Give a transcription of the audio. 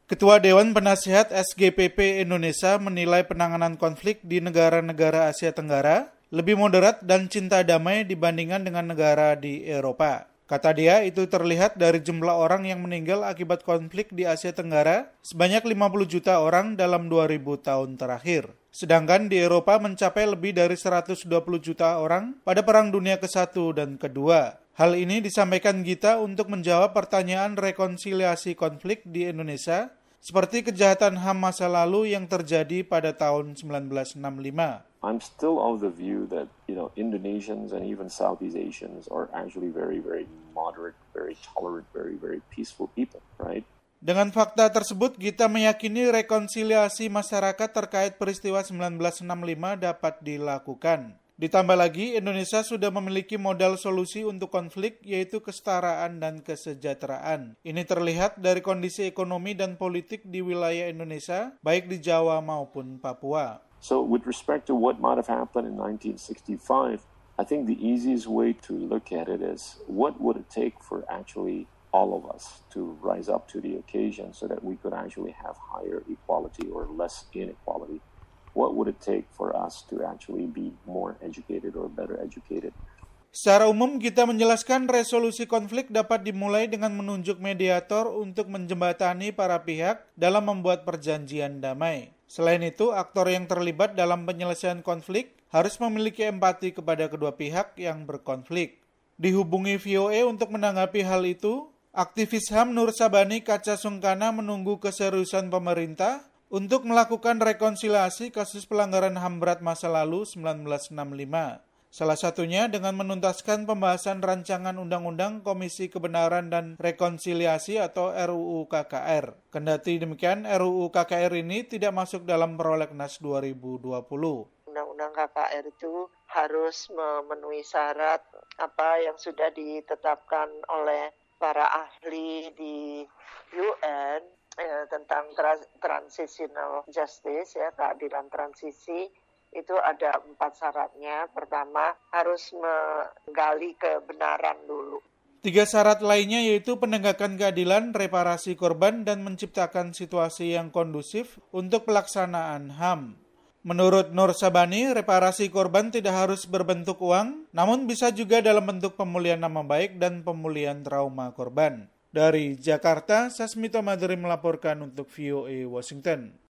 Ketua Dewan Penasihat SGPP Indonesia menilai penanganan konflik di negara-negara Asia Tenggara lebih moderat dan cinta damai dibandingkan dengan negara di Eropa. Kata dia, itu terlihat dari jumlah orang yang meninggal akibat konflik di Asia Tenggara sebanyak 50 juta orang dalam 2000 tahun terakhir. Sedangkan di Eropa mencapai lebih dari 120 juta orang pada Perang Dunia ke-1 dan ke-2. Hal ini disampaikan Gita untuk menjawab pertanyaan rekonsiliasi konflik di Indonesia seperti kejahatan HAM masa lalu yang terjadi pada tahun 1965. I'm still of the view that, Indonesians and even Southeast Asians are actually very, very moderate, very tolerant, very, very peaceful people, right? Dengan fakta tersebut, Gita meyakini rekonsiliasi masyarakat terkait peristiwa 1965 dapat dilakukan. Ditambah lagi, Indonesia sudah memiliki modal solusi untuk konflik, yaitu kesetaraan dan kesejahteraan. Ini terlihat dari kondisi ekonomi dan politik di wilayah Indonesia, baik di Jawa maupun Papua. So with respect to what might have happened in 1965, I think the easiest way to look at it is what would it take for actually all of us to rise up to the occasion so that we could actually have higher equality or less inequality. What would it take for us to actually be more educated or better educated? Secara umum, kita menjelaskan resolusi konflik dapat dimulai dengan menunjuk mediator untuk menjembatani para pihak dalam membuat perjanjian damai. Selain itu, aktor yang terlibat dalam penyelesaian konflik harus memiliki empati kepada kedua pihak yang berkonflik. Dihubungi VOA untuk menanggapi hal itu, aktivis HAM Nur Sabani Kaca Sungkana menunggu keseriusan pemerintah untuk melakukan rekonsiliasi kasus pelanggaran HAM berat masa lalu 1965. Salah satunya dengan menuntaskan pembahasan rancangan Undang-Undang Komisi Kebenaran dan Rekonsiliasi atau RUU KKR. Kendati demikian, RUU KKR ini tidak masuk dalam prolegnas 2020. Undang-Undang KKR itu harus memenuhi syarat apa yang sudah ditetapkan oleh para ahli di UN tentang transitional justice, keadilan transisi. Itu ada 4 syaratnya. Pertama, harus menggali kebenaran dulu. 3 syarat lainnya yaitu penegakan keadilan, reparasi korban, dan menciptakan situasi yang kondusif untuk pelaksanaan HAM. Menurut Nur Sabani, reparasi korban tidak harus berbentuk uang, namun bisa juga dalam bentuk pemulihan nama baik dan pemulihan trauma korban. Dari Jakarta, Sasmito Madri melaporkan untuk VOA Washington.